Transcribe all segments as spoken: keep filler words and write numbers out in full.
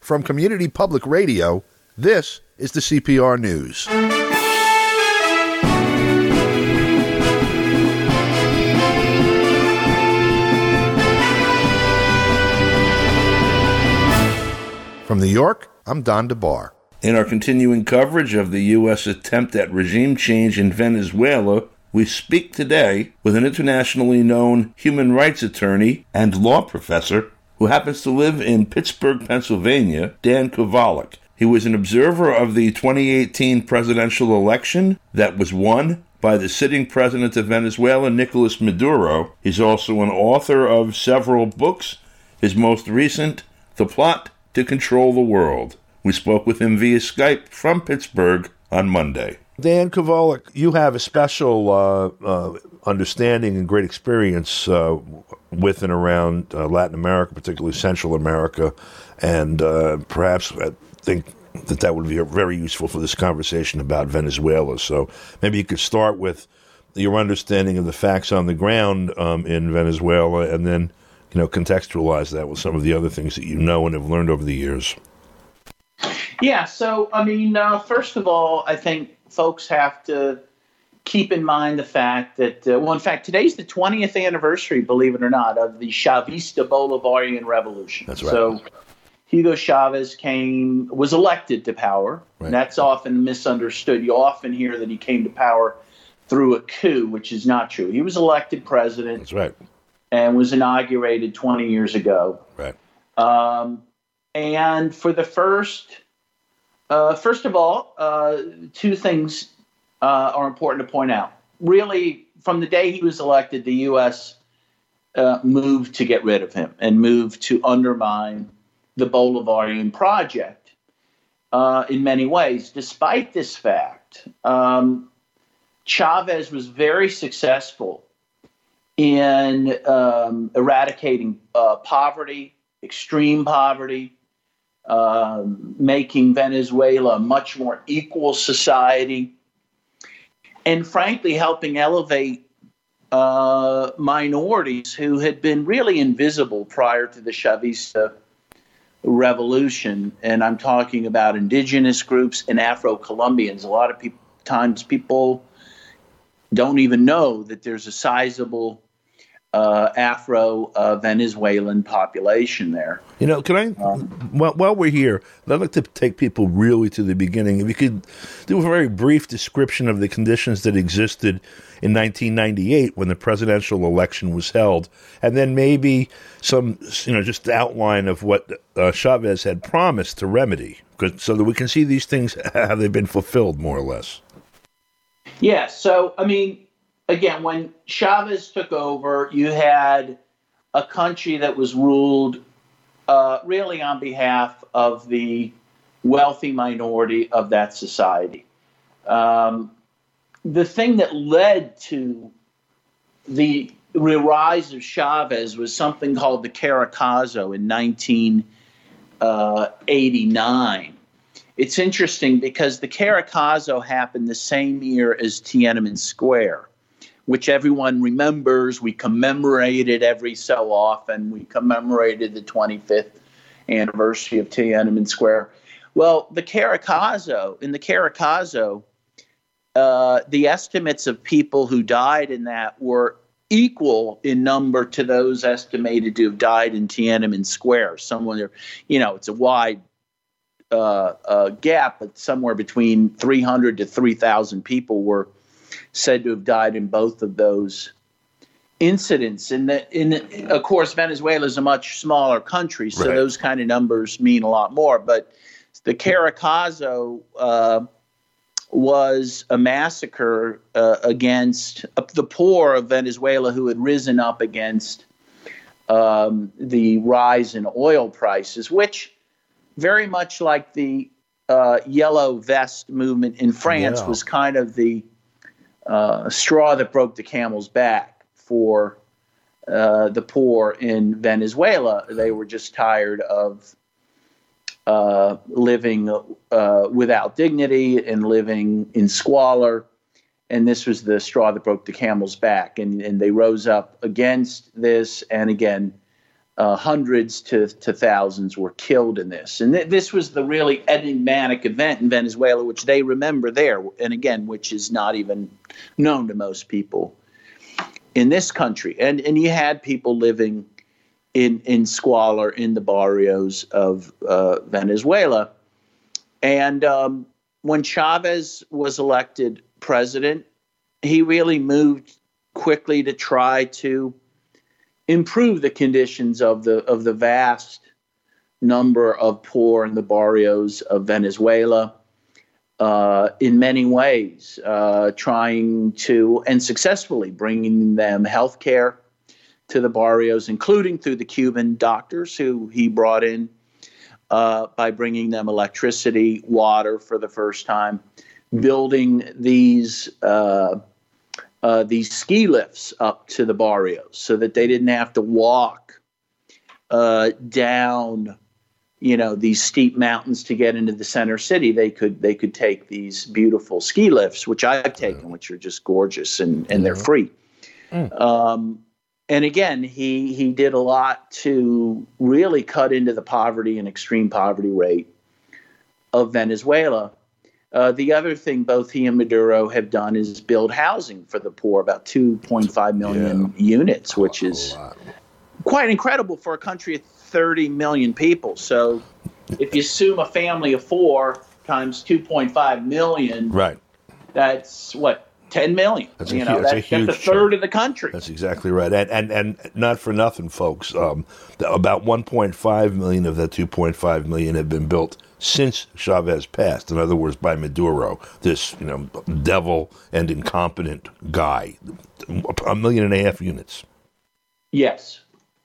From Community Public Radio, this is the C P R News. From New York, I'm Don DeBar. In our continuing coverage of the U S attempt at regime change in Venezuela, we speak today with an internationally known human rights attorney and law professor who happens to live in Pittsburgh, Pennsylvania, Dan Kovalik. He was an observer of the twenty eighteen presidential election that was won by the sitting president of Venezuela, Nicolas Maduro. He's also an author of several books, his most recent, The Plot to Control the World. We spoke with him via Skype from Pittsburgh on Monday. Dan Kovalik, you have a special uh, uh, understanding and great experience uh, with and around uh, Latin America, particularly Central America, and uh, perhaps I think that that would be very useful for this conversation about Venezuela. So maybe you could start with your understanding of the facts on the ground um, in Venezuela, and then you know contextualize that with some of the other things that you know and have learned over the years. Yeah, so, I mean, uh, first of all, I think folks have to keep in mind the fact that, uh, well, in fact, today's the twentieth anniversary, believe it or not, of the Chavista Bolivarian Revolution. That's right. So Hugo Chavez came, was elected to power. Right. And that's often misunderstood. You often hear that he came to power through a coup, which is not true. He was elected president. That's right. And was inaugurated twenty years ago. Right. Um, and for the first... Uh, first of all, uh, two things uh, are important to point out. Really, from the day he was elected, the U S uh, moved to get rid of him and moved to undermine the Bolivarian project uh, in many ways. Despite this fact, um, Chavez was very successful in um, eradicating uh, poverty, extreme poverty, Uh, making Venezuela a much more equal society, and frankly helping elevate uh, minorities who had been really invisible prior to the Chavista revolution. And I'm talking about indigenous groups and Afro-Colombians. A lot of people, times people don't even know that there's a sizable Uh, Afro-Venezuelan uh, population there. You know, can I, um, while, while we're here, I'd like to take people really to the beginning. If you could do a very brief description of the conditions that existed in nineteen ninety-eight when the presidential election was held, and then maybe some, you know, just the outline of what uh, Chavez had promised to remedy, because so that we can see these things, how they've been fulfilled, more or less. Yeah, so, I mean, again, when Chavez took over, you had a country that was ruled uh, really on behalf of the wealthy minority of that society. Um, the thing that led to the rise of Chavez was something called the Caracazo in nineteen eighty-nine. It's interesting because the Caracazo happened the same year as Tiananmen Square, which everyone remembers. We commemorate it every so often. We commemorated the twenty-fifth anniversary of Tiananmen Square. Well, the Caracazo, in the Caracazo, uh, the estimates of people who died in that were equal in number to those estimated to have died in Tiananmen Square. Somewhere, you know, it's a wide uh, uh, gap, but somewhere between three hundred to three thousand people were said to have died in both of those incidents. And the, in, of course, Venezuela is a much smaller country, so right. Those kind of numbers mean a lot more. But the Caracazo uh, was a massacre uh, against uh, the poor of Venezuela who had risen up against um, the rise in oil prices, which very much like the uh, Yellow Vest movement in France yeah. was kind of the Uh, straw that broke the camel's back for uh, the poor in Venezuela. They were just tired of uh, living uh, without dignity and living in squalor. And this was the straw that broke the camel's back. And, and they rose up against this and, again, uh, hundreds to, to thousands were killed in this. And th- this was the really enigmatic event in Venezuela, which they remember there, and again, which is not even known to most people in this country. And and you had people living in in squalor in the barrios of uh, Venezuela. And um, when Chavez was elected president, he really moved quickly to try to improve the conditions of the of the vast number of poor in the barrios of Venezuela. Uh, in many ways, uh, trying to, and successfully bringing them health care to the barrios, including through the Cuban doctors who he brought in, uh, by bringing them electricity, water for the first time, building these uh, uh, these ski lifts up to the barrios so that they didn't have to walk uh, down you know, these steep mountains to get into the center city. They could they could take these beautiful ski lifts, which I've taken, which are just gorgeous, and, and they're free. Mm. Um, and again, he he did a lot to really cut into the poverty and extreme poverty rate of Venezuela. Uh, the other thing both he and Maduro have done is build housing for the poor, about two point five million yeah. units, which is quite incredible for a country of thirty million people. So if you assume a family of four times two point five million, right, that's what, ten million. That's you a, know, that's that's, a huge that's a third chunk. of the country. That's exactly right. And and, and not for nothing, folks, um, the, about one point five million of that two point five million have been built since Chavez passed. In other words, by Maduro, this you know devil and incompetent guy. A million and a half units. Yes.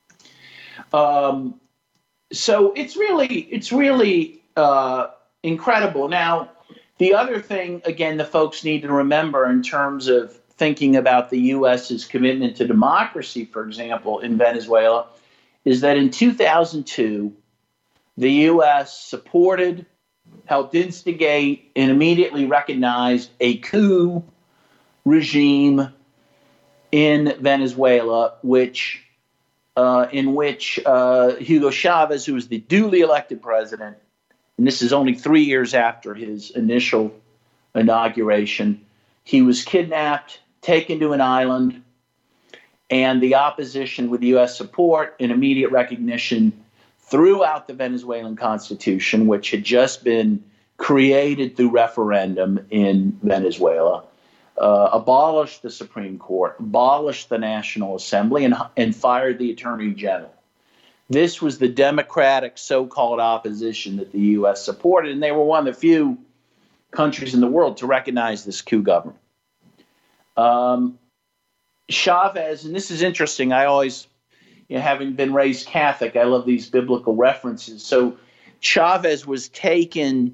Um, so it's really, it's really uh, incredible. Now, the other thing, again, the folks need to remember in terms of thinking about the U S's commitment to democracy, for example, in Venezuela, is that in two thousand two, the U S supported, helped instigate, and immediately recognized a coup regime in Venezuela, which Uh, in which uh, Hugo Chavez, who was the duly elected president, and this is only three years after his initial inauguration, he was kidnapped, taken to an island, and the opposition with U S support and immediate recognition throughout the Venezuelan constitution, which had just been created through referendum in Venezuela, Uh, abolished the Supreme Court, abolished the National Assembly, and, and fired the Attorney General. This was the democratic so-called opposition that the U S supported, and they were one of the few countries in the world to recognize this coup government. Um, Chavez, and this is interesting, I always, you know, having been raised Catholic, I love these biblical references. So Chavez was taken,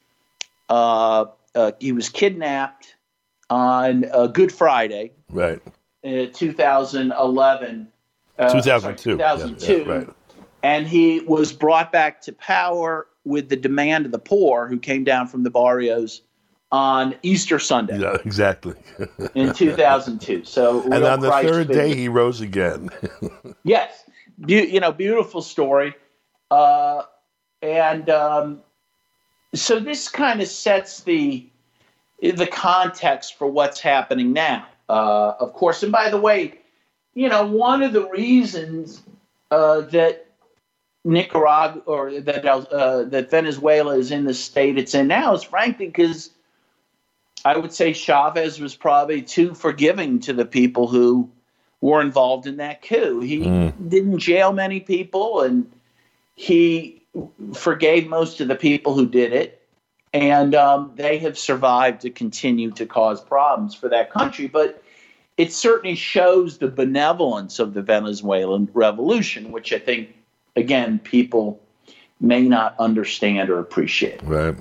uh, uh, he was kidnapped on uh, Good Friday, right? Uh, two thousand eleven, uh, two thousand two, sorry, two thousand two, yeah, yeah, right. And he was brought back to power with the demand of the poor who came down from the barrios on Easter Sunday. Yeah, exactly. In two thousand two. So, and on the Christ third figure. day, he rose again. Yes, Be- you know, beautiful story, uh, and um, so this kind of sets the. the context for what's happening now, uh, of course. And by the way, you know, one of the reasons uh, that Nicaragua or that uh, that Venezuela is in the state it's in now is frankly because I would say Chavez was probably too forgiving to the people who were involved in that coup. He mm. didn't jail many people, and he forgave most of the people who did it. And um, they have survived to continue to cause problems for that country. But it certainly shows the benevolence of the Venezuelan revolution, which I think, again, people may not understand or appreciate. Right.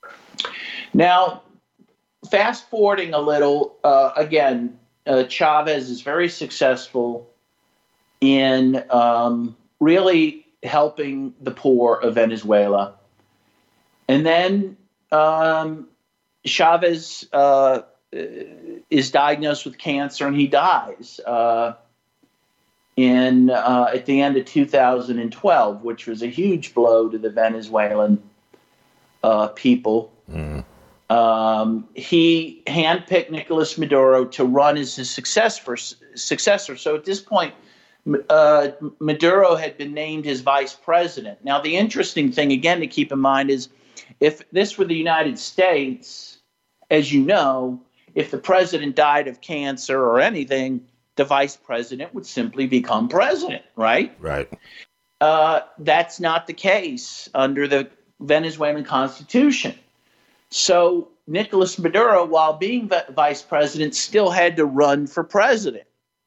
Now, fast forwarding a little, uh, again, uh, Chavez is very successful in um, really helping the poor of Venezuela. And then Um, Chavez uh, is diagnosed with cancer and he dies. Uh, in uh, at the end of two thousand twelve, which was a huge blow to the Venezuelan uh, people. Mm. Um, he handpicked Nicolas Maduro to run as his successor. successor. So at this point, uh, Maduro had been named his vice president. Now, the interesting thing, again, to keep in mind is if this were the United States, as you know, if the president died of cancer or anything, the vice president would simply become president, right? Right. Uh, that's not the case under the Venezuelan Constitution. So Nicolas Maduro, while being vice president, still had to run for president.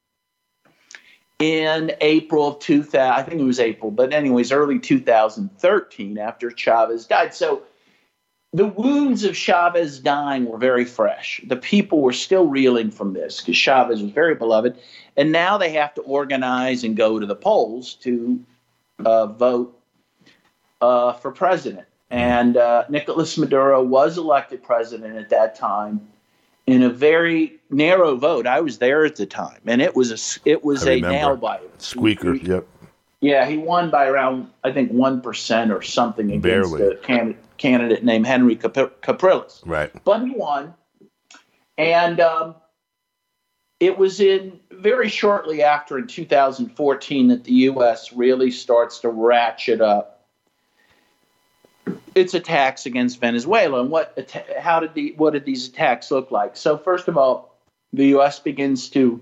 In April of two thousand, I think it was April, but anyways, early two thousand thirteen, after Chavez died. So the wounds of Chavez dying were very fresh. The people were still reeling from this because Chavez was very beloved. And now they have to organize and go to the polls to uh, vote uh, for president. And uh, Nicolas Maduro was elected president at that time in a very narrow vote. I was there at the time, and it was a it was a nail biter. Squeaker, he, yep. Yeah, he won by around, I think, one percent or something against Barely. a can, candidate named Henry Capriles. Right. But he won, and um, it was in very shortly after, in two thousand fourteen, that the U S really starts to ratchet up its attacks against Venezuela. And what, how did the, what did these attacks look like? So first of all, the U S begins to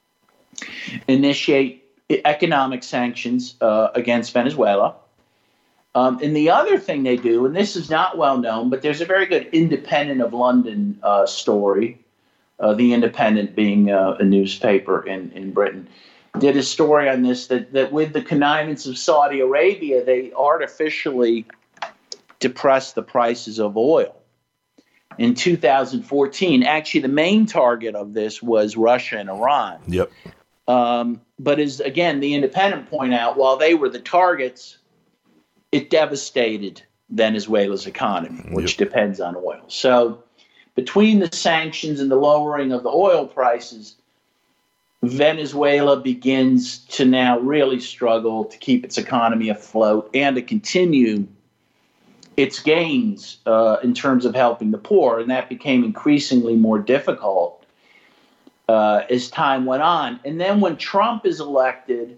initiate economic sanctions uh, against Venezuela. Um, and the other thing they do, and this is not well known, but there's a very good Independent of London uh, story, uh, the Independent being uh, a newspaper in, in Britain, did a story on this, that, that with the connivance of Saudi Arabia, they artificially depress the prices of oil. In two thousand fourteen, actually the main target of this was Russia and Iran. Yep. Um, but as, again, the Independent point out, while they were the targets, it devastated Venezuela's economy, which yep. depends on oil. So between the sanctions and the lowering of the oil prices, Venezuela begins to now really struggle to keep its economy afloat and to continue its gains uh, in terms of helping the poor, and that became increasingly more difficult uh, as time went on. And then when Trump is elected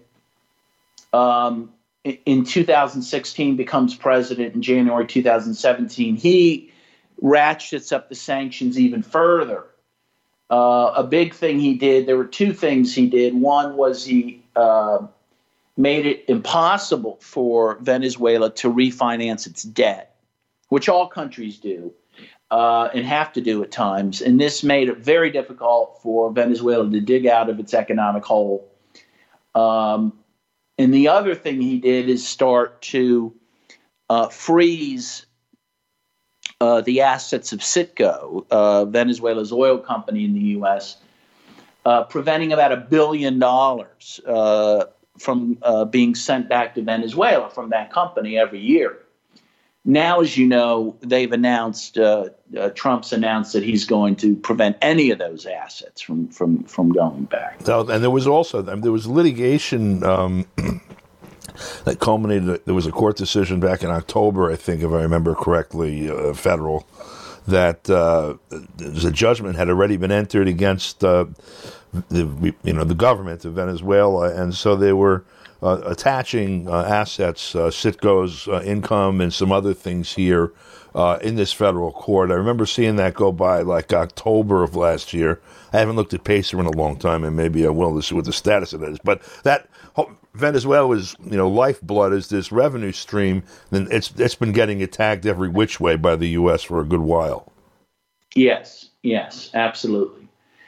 um, in two thousand sixteen, becomes president in January two thousand seventeen, he ratchets up the sanctions even further. Uh, a big thing he did, there were two things he did. One was he uh, made it impossible for Venezuela to refinance its debt, which all countries do uh, and have to do at times. And this made it very difficult for Venezuela to dig out of its economic hole. Um, and the other thing he did is start to uh, freeze uh, the assets of Citgo, uh, Venezuela's oil company in the U S, uh, preventing about a billion dollars uh, from uh, being sent back to Venezuela from that company every year. Now, as you know, they've announced, uh, uh, Trump's announced that he's going to prevent any of those assets from from, from going back. So, and there was also, there was litigation um, that culminated, there was a court decision back in October, I think, if I remember correctly, uh, federal, that uh, the judgment had already been entered against uh, the you know the government of Venezuela, and so they were uh, attaching uh, assets, uh, Citgo's uh, income, and some other things here uh, in this federal court. I remember seeing that go by like October of last year. I haven't looked at Pacer in a long time, and maybe I will to see what the status of it is. But that Venezuela's you know lifeblood is this revenue stream, and it's it's been getting attacked every which way by the U S for a good while. Yes, yes, absolutely.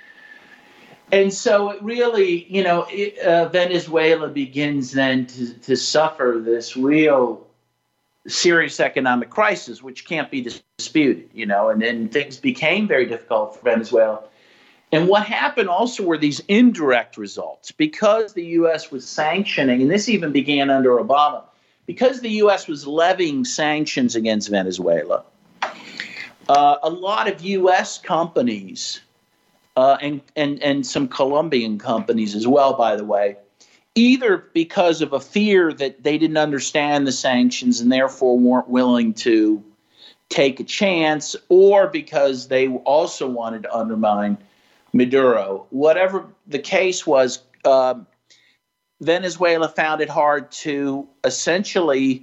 And so it really, you know, it, uh, Venezuela begins then to, to suffer this real serious economic crisis, which can't be disputed, you know, and then things became very difficult for Venezuela. And what happened also were these indirect results, because the U S was sanctioning, and this even began under Obama, because the U S was levying sanctions against Venezuela, uh, a lot of U S companies, uh, and, and, and some Colombian companies as well, by the way, either because of a fear that they didn't understand the sanctions and therefore weren't willing to take a chance, or because they also wanted to undermine Maduro. Whatever the case was, um, Venezuela found it hard to essentially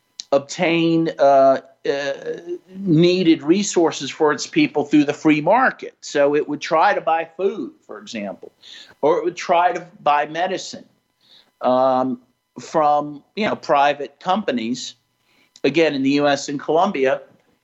obtain uh, uh, needed resources for its people through the free market. So it would try to buy food, for example, or it would try to buy medicine um, from, you know, private companies, again, in the U S and Colombia.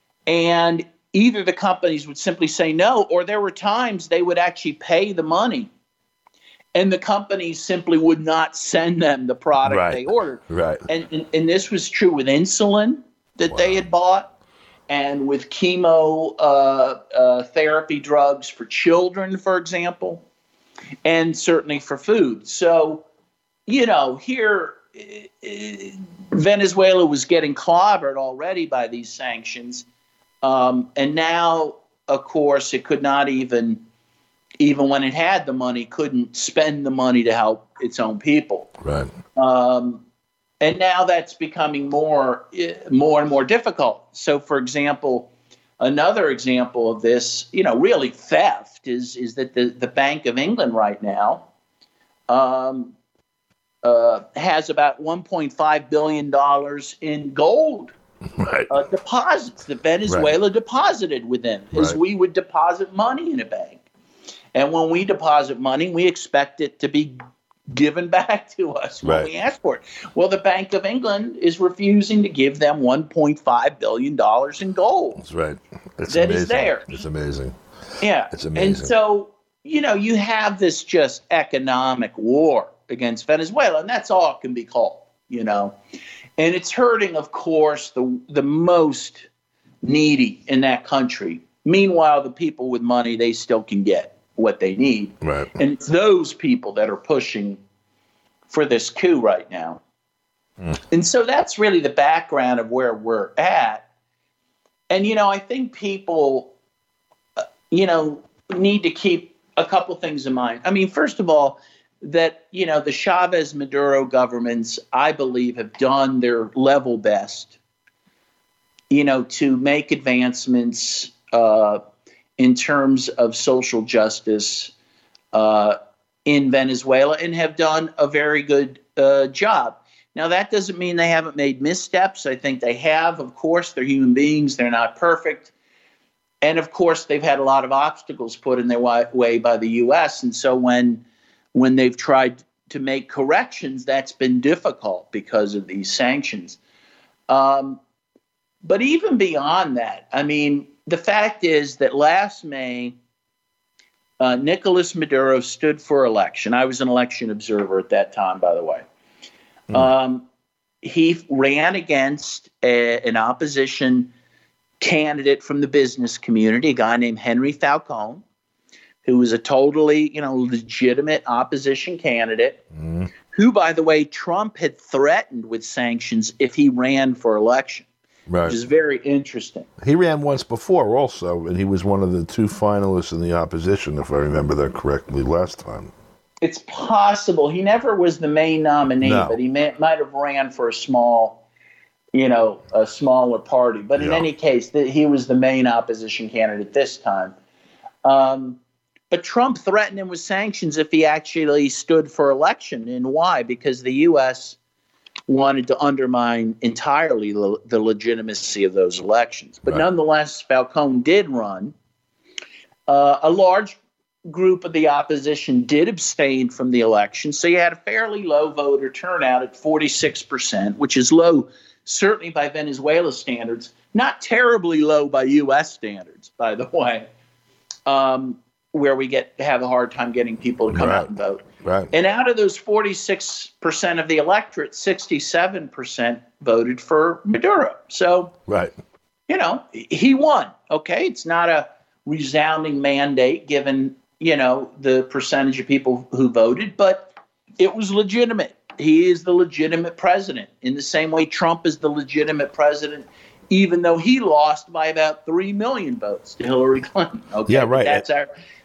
And either the companies would simply say no, or there were times they would actually pay the money and the companies simply would not send them the product right. they ordered. Right. And, and and this was true with insulin that wow. they had bought, and with chemo uh, uh, therapy drugs for children, for example, and certainly for food. So, you know, here uh, Venezuela was getting clobbered already by these sanctions, um, and now, of course, it could not even. Even when it had the money, couldn't spend the money to help its own people. Right. Um, and now that's becoming more, more and more difficult. So, for example, another example of this, you know, really theft is is that the, the Bank of England right now um, uh, has about one point five billion dollars in gold right. uh, deposits that Venezuela right. deposited with them, as right. we would deposit money in a bank. And when we deposit money, we expect it to be given back to us when right. we ask for it. Well, the Bank of England is refusing to give them one point five billion dollars in gold. That's right. It's that amazing. is there. It's amazing. Yeah. It's amazing. And so, you know, you have this just economic war against Venezuela, and that's all it can be called, you know. And it's hurting, of course, the the most needy in that country. Meanwhile, the people with money, they still can get what they need. Right. And it's those people that are pushing for this coup right now. Mm. And so that's really the background of where we're at. And, you know, I think people, uh, you know, need to keep a couple things in mind. I mean, first of all, that, you know, the Chavez Maduro governments, I believe, have done their level best, you know, to make advancements uh in terms of social justice uh, in Venezuela, and have done a very good uh, job. Now, that doesn't mean they haven't made missteps. I think they have. Of course, they're human beings. They're not perfect. And, of course, they've had a lot of obstacles put in their way by the U S. And so when, when they've tried to make corrections, that's been difficult because of these sanctions. Um, but even beyond that, I mean, the fact is that last May, uh, Nicolas Maduro stood for election. I was an election observer at that time, by the way. Mm. Um, he ran against a, an opposition candidate from the business community, a guy named Henry Falcone, who was a totally, you know, legitimate opposition candidate, mm. who, by the way, Trump had threatened with sanctions if he ran for election. Right. Which is very interesting. He ran once before also, and he was one of the two finalists in the opposition, if I remember that correctly, last time. It's possible. He never was the main nominee, no. but he may, might have ran for a small, you know, a smaller party. But in yeah. any case, the, he was the main opposition candidate this time. Um, but Trump threatened him with sanctions if he actually stood for election. And why? Because the U S wanted to undermine entirely le- the legitimacy of those elections. But right. nonetheless, Falcone did run. Uh, a large group of the opposition did abstain from the election, so you had a fairly low voter turnout at forty-six percent, which is low, certainly by Venezuela standards, not terribly low by U S standards, by the way, um, where we get have a hard time getting people to come right. out and vote. Right. And out of those forty-six percent of the electorate, sixty-seven percent voted for Maduro. So, right. you know, he won. Okay, it's not a resounding mandate given, you know, the percentage of people who voted, but it was legitimate. He is the legitimate president in the same way Trump is the legitimate president, even though he lost by about three million votes to Hillary Clinton. Okay, yeah, right. That's our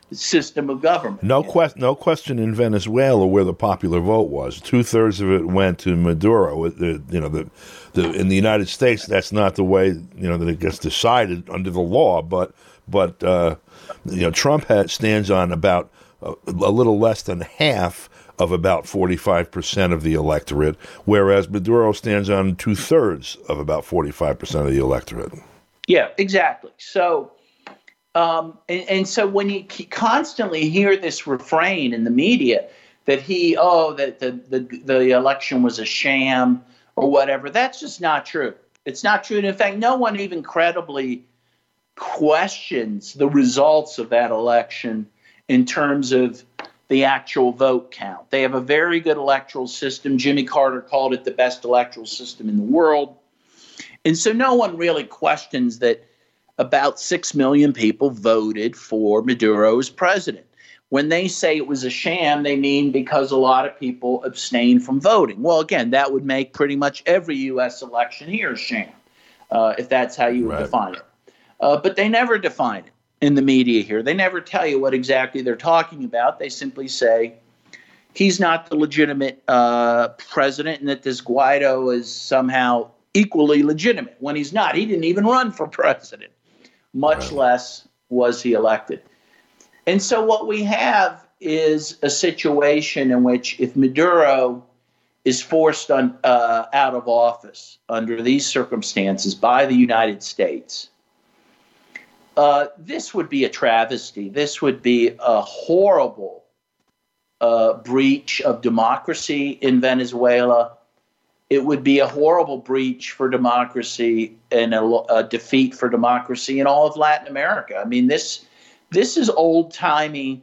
system of government. No question, no question in Venezuela where the popular vote was. Two thirds of it went to Maduro. The, you know, the, the in the United States, that's not the way you know that it gets decided under the law. But but uh, you know, Trump has, stands on about a, a little less than half of about forty-five percent of the electorate, whereas Maduro stands on two thirds of about forty-five percent of the electorate. Yeah, exactly. So. Um, and, and so when you constantly hear this refrain in the media that he, oh, that the, the the election was a sham or whatever, that's just not true. It's not true. And in fact, no one even credibly questions the results of that election in terms of the actual vote count. They have a very good electoral system. Jimmy Carter called it the best electoral system in the world. And so no one really questions that about six million people voted for Maduro as president. When they say it was a sham, they mean because a lot of people abstained from voting. Well, again, that would make pretty much every U S election here a sham, uh, if that's how you would Right. define it. Uh, but they never define it in the media here. They never tell you what exactly they're talking about. They simply say he's not the legitimate uh, president and that this Guaido is somehow equally legitimate when he's not. He didn't even run for president. Much Right. less was he elected. And so what we have is a situation in which if Maduro is forced on, uh, out of office under these circumstances by the United States, uh, this would be a travesty. This would be a horrible uh, breach of democracy in Venezuela. It would be a horrible breach for democracy and a, a defeat for democracy in all of Latin America. I mean, this this is old-timey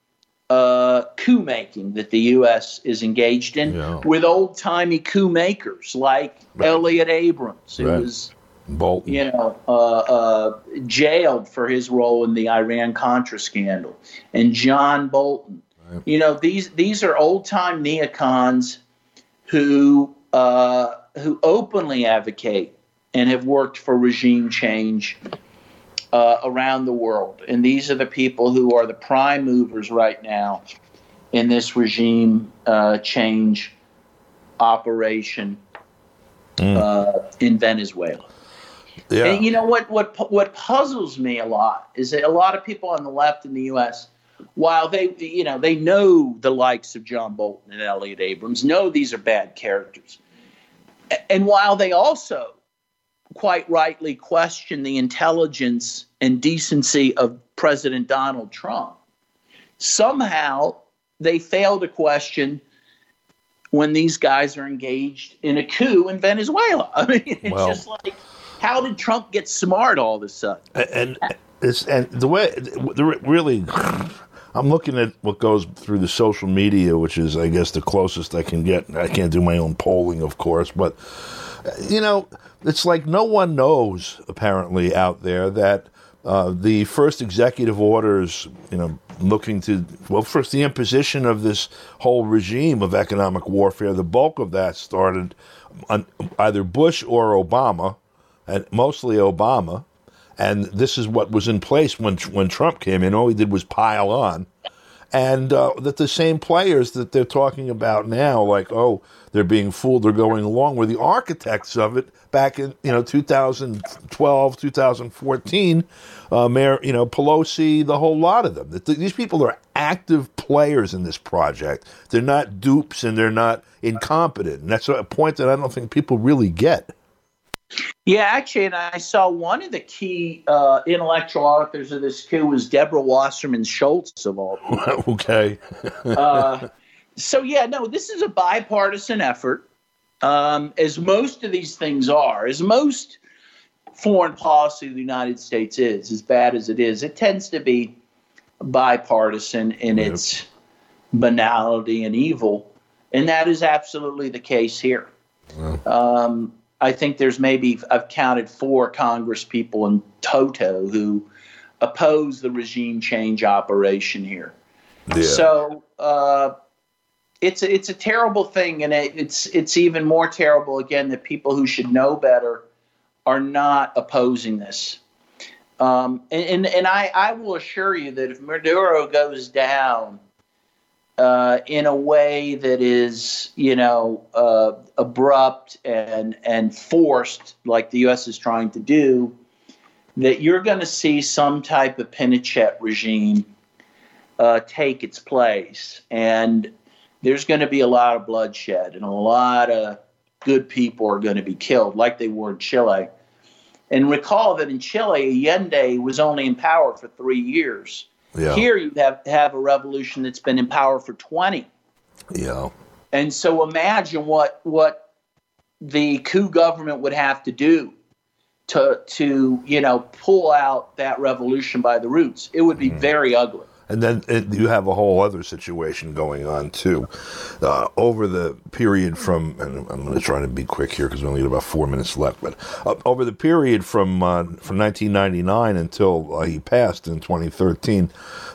uh, coup making that the U S is engaged in Yeah. with old-timey coup makers like Right. Elliot Abrams, who Right. was Bolton. you know uh, uh, jailed for his role in the Iran-Contra scandal, and John Bolton. Right. You know, these these are old-time neocons who. Uh, who openly advocate and have worked for regime change uh, around the world. And these are the people who are the prime movers right now in this regime uh, change operation Mm. uh, in Venezuela. Yeah. And you know what, what, what puzzles me a lot is that a lot of people on the left in the U S, while they, you know, they know the likes of John Bolton and Elliot Abrams, know these are bad characters. And while they also quite rightly question the intelligence and decency of President Donald Trump, somehow they fail to question when these guys are engaged in a coup in Venezuela. I mean, it's Well- just like, how did Trump get smart all of a sudden? And it's and the way the really, I'm looking at what goes through the social media, which is, I guess, the closest I can get. I can't do my own polling, of course, but you know, it's like no one knows apparently out there that uh, the first executive orders, you know, looking to well, first the imposition of this whole regime of economic warfare. The bulk of that started on either Bush or Obama. And mostly Obama, and this is what was in place when when Trump came in. All he did was pile on, and uh, that the same players that they're talking about now, like oh, they're being fooled, they're going along, were the architects of it back in you know two thousand twelve, two thousand fourteen. Uh, Mayor, you know Pelosi, the whole lot of them. That these people are active players in this project. They're not dupes and they're not incompetent. And that's a point that I don't think people really get. Yeah, actually, and I saw one of the key uh, intellectual authors of this coup was Deborah Wasserman Schultz, of all people. Okay. uh, so, yeah, no, this is a bipartisan effort, um, as most of these things are, as most foreign policy of the United States is, as bad as it is. It tends to be bipartisan in Yep. its banality and evil, and that is absolutely the case here. Wow. Um, I think there's maybe, I've counted four Congress people in toto who oppose the regime change operation here. Yeah. So uh, it's a, it's a terrible thing, and it, it's it's even more terrible again that people who should know better are not opposing this. Um, and, and, and I, I will assure you that if Maduro goes down uh, in a way that is, you know, uh, abrupt and, and forced, like the U S is trying to do, that you're going to see some type of Pinochet regime uh, take its place. And there's going to be a lot of bloodshed, and a lot of good people are going to be killed, like they were in Chile. And recall that in Chile, Allende was only in power for three years. Yeah. Here you have, have a revolution that's been in power for twenty. Yeah. And so imagine what what the coup government would have to do to, to you know, pull out that revolution by the roots. It would be mm. very ugly. And then it, you have a whole other situation going on, too. Uh, over the period from, and I'm going to try to be quick here because we only have about four minutes left, but uh, over the period from uh, from nineteen ninety-nine until uh, he passed in twenty thirteen,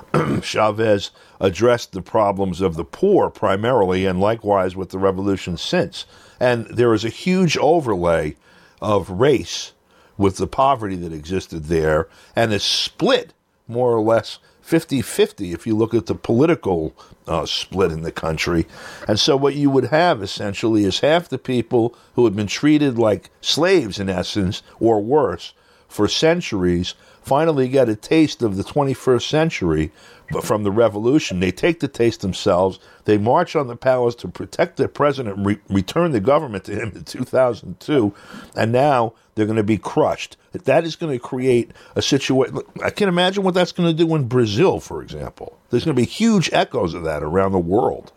Chavez addressed the problems of the poor primarily, and likewise with the revolution since. And there is a huge overlay of race with the poverty that existed there, and a split, more or less, fifty-fifty if you look at the political uh, split in the country. And so what you would have essentially is half the people who had been treated like slaves in essence, or worse, for centuries, finally get a taste of the twenty-first century from the revolution. They take the taste themselves. They march on the palace to protect their president and re- return the government to him in two thousand two. And now they're going to be crushed. That is going to create a situation. I can imagine what that's going to do in Brazil, for example. There's going to be huge echoes of that around the world.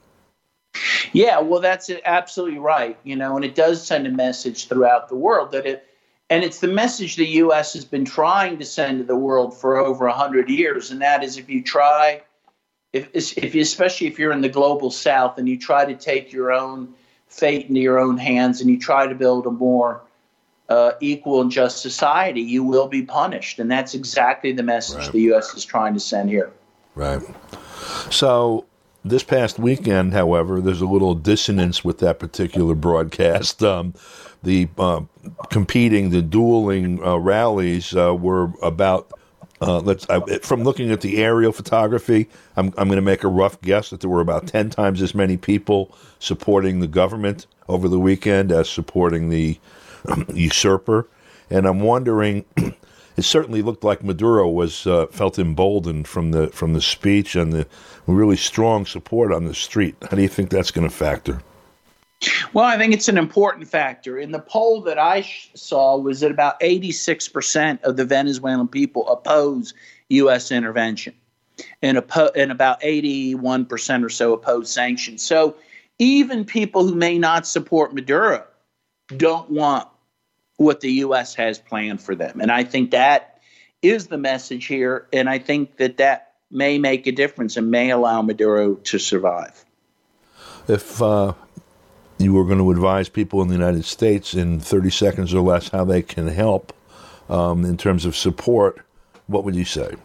Yeah, well, that's absolutely right. You know, and it does send a message throughout the world that it, and it's the message the U S has been trying to send to the world for over a hundred years. And that is, if you try, if, if you, especially if you're in the global South and you try to take your own fate into your own hands and you try to build a more uh, equal and just society, you will be punished. And that's exactly the message right. the U S is trying to send here. Right. So this past weekend, however, there's a little dissonance with that particular broadcast. Um, the uh, competing, the dueling uh, rallies uh, were about, uh, let's uh, from looking at the aerial photography, I'm, I'm going to make a rough guess that there were about ten times as many people supporting the government over the weekend as supporting the um, usurper. And I'm wondering, it certainly looked like Maduro was uh, felt emboldened from the from the speech and the really strong support on the street. How do you think that's going to factor? Well, I think it's an important factor. In the poll that I sh- saw was that about eighty-six percent of the Venezuelan people oppose U S intervention, and, oppo- and about eighty-one percent or so oppose sanctions. So even people who may not support Maduro don't want what the U S has planned for them. And I think that is the message here, and I think that that may make a difference and may allow Maduro to survive. If uh, you were going to advise people in the United States in thirty seconds or less how they can help um, in terms of support, what would you say?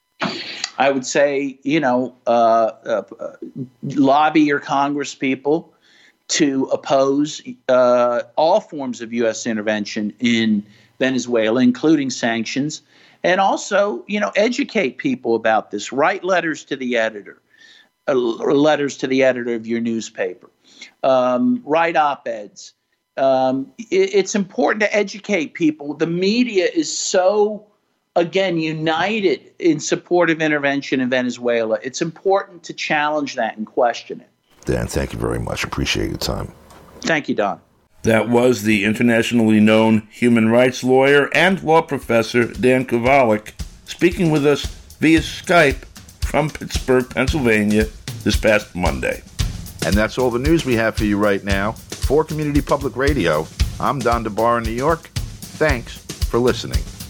I would say, you know, uh, uh, lobby your Congress people to oppose uh, all forms of U S intervention in Venezuela, including sanctions, and also, you know, educate people about this. Write letters to the editor, uh, letters to the editor of your newspaper. Um, write op-eds. Um, it, it's important to educate people. The media is so, again, united in support of intervention in Venezuela. It's important to challenge that and question it. Dan, thank you very much. Appreciate your time. Thank you, Don. That was the internationally known human rights lawyer and law professor Dan Kovalik speaking with us via Skype from Pittsburgh, Pennsylvania this past Monday. And that's all the news we have for you right now. For Community Public Radio, I'm Don DeBar in New York. Thanks for listening.